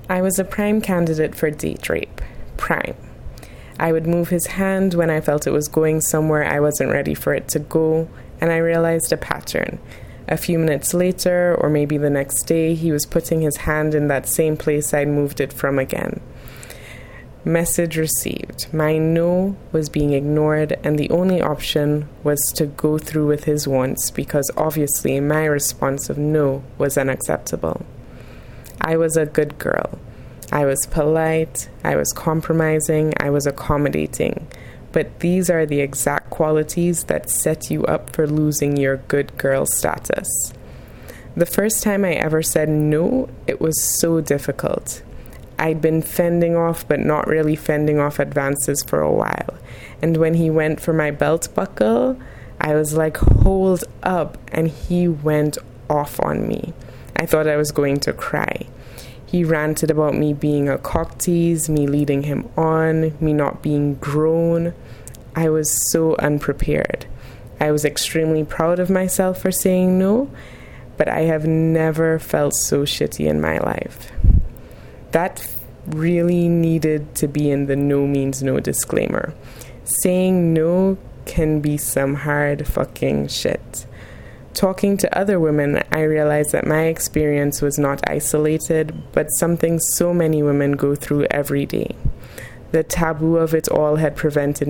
I was a prime candidate for date rape. Prime. I would move his hand when I felt it was going somewhere I wasn't ready for it to go, and I realized a pattern. A few minutes later, or maybe the next day, he was putting his hand in that same place I'd moved it from again. Message received. My no was being ignored, and the only option was to go through with his wants, because obviously my response of no was unacceptable. I was a good girl. I was polite, I was compromising, I was accommodating. But these are the exact qualities that set you up for losing your good girl status. The first time I ever said no, it was so difficult. I'd been fending off, but not really fending off advances for a while. And when he went for my belt buckle, I was like, hold up, and he went off on me. I thought I was going to cry. He ranted about me being a cock tease, me leading him on, me not being grown. I was so unprepared. I was extremely proud of myself for saying no, but I have never felt so shitty in my life. That really needed to be in the no means no disclaimer. Saying no can be some hard fucking shit. Talking to other women, I realized that my experience was not isolated, but something so many women go through every day. The taboo of it all had prevented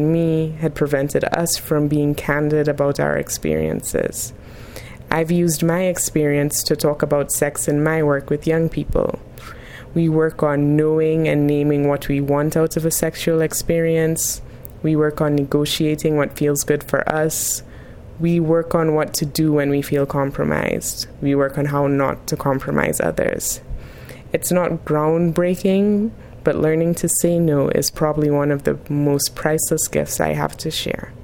us from being candid about our experiences. I've used my experience to talk about sex in my work with young people. We work on knowing and naming what we want out of a sexual experience. We work on negotiating what feels good for us. We work on what to do when we feel compromised. We work on how not to compromise others. It's not groundbreaking, but learning to say no is probably one of the most priceless gifts I have to share.